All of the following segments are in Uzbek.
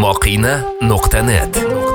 moqina.net.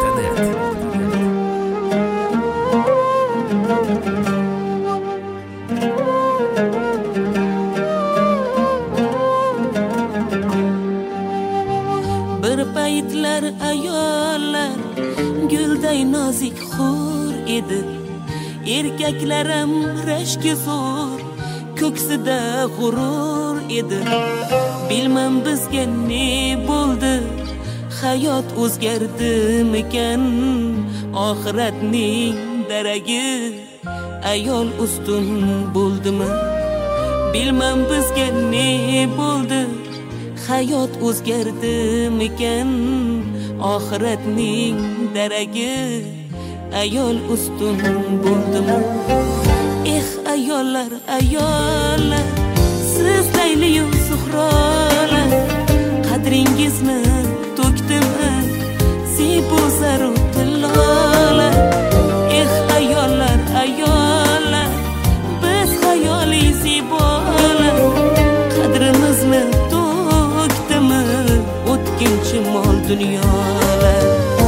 Bir paytlar ayollar gulday nozik xur edi. Erkaklarim rashki zo'r, ko'ksida g'urur edi. Bilmam bizga ne bo'ldi, hayot o'zgardimikan? Oxiratning daragi ayol ustun bo'ldimi? Bilmam bizga ne bo'ldi, hayot o'zgardimikan? Oxiratning daragi ayol ustun bo'ldimi? Ayollar, ayollar, siz Layli va Suhrolar, qadringizni to'kdimi Sibu zaru tillolar? Ayollar, ayollar, biz xayoli zibolar, qadrimizni to'kdimi o'tkinchi mol dunyolar?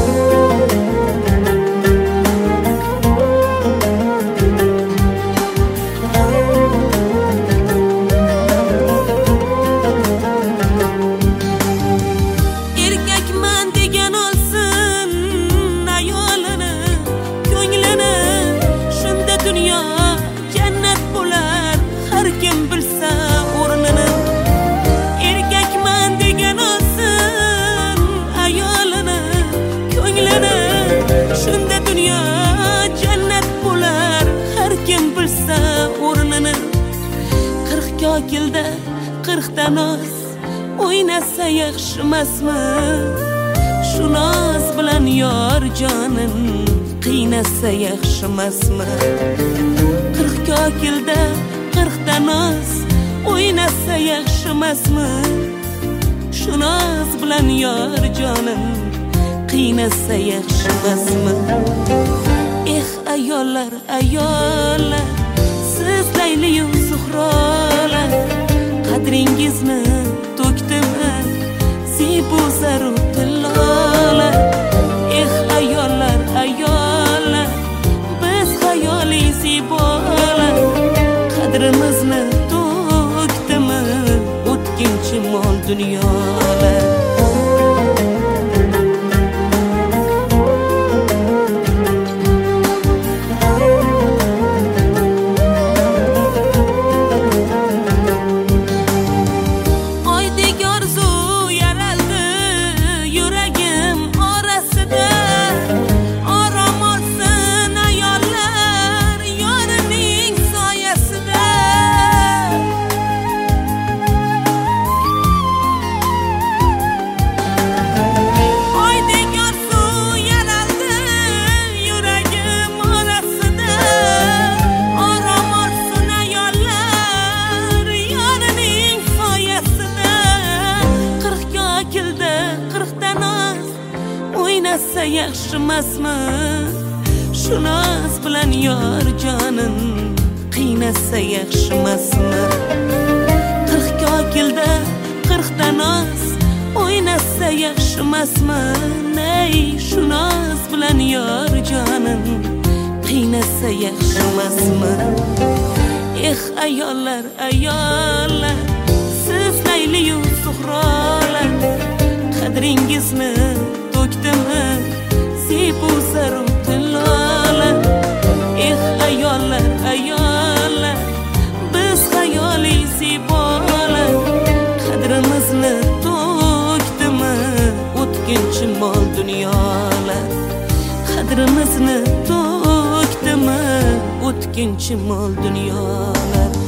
Kokilda 40 ta noz o'ynasa yaxshimasmi? Shu noz bilan yor jonim qiynasa yaxshimasmi? 40 kokilda 40 ta noz o'ynasa yaxshimasmi? Shu noz bilan yor jonim qiynasa yaxshimasmi? Ayollar, ayollar, siz Layli va Suhrolar, qadringizni to'kdimi Sibu zaru tillolar? Ayollar, ayollar, biz xayoli zibolar, qadrimizni to'kdimi o'tkinchi mol dunyolar? Yaxshimasmi? Shu noz bilan yor jonim qiynasa yaxshimasmi? 40 kokilda 40 ta noz o'ynasa yaxshimasmi? Ney, shu noz bilan yor jonim qiynasa yaxshimasmi? Ayollar, ayollar, siz Layli va Suhrolar, qadringizni to'kdimi Sibu zaru tillolar? Ayollar, ayollar, biz xayoli zibolar, qadrimizni to'kdimi o'tkinchi mol dunyolar? Qadrimizni to'kdimi o'tkinchi mol dunyolar?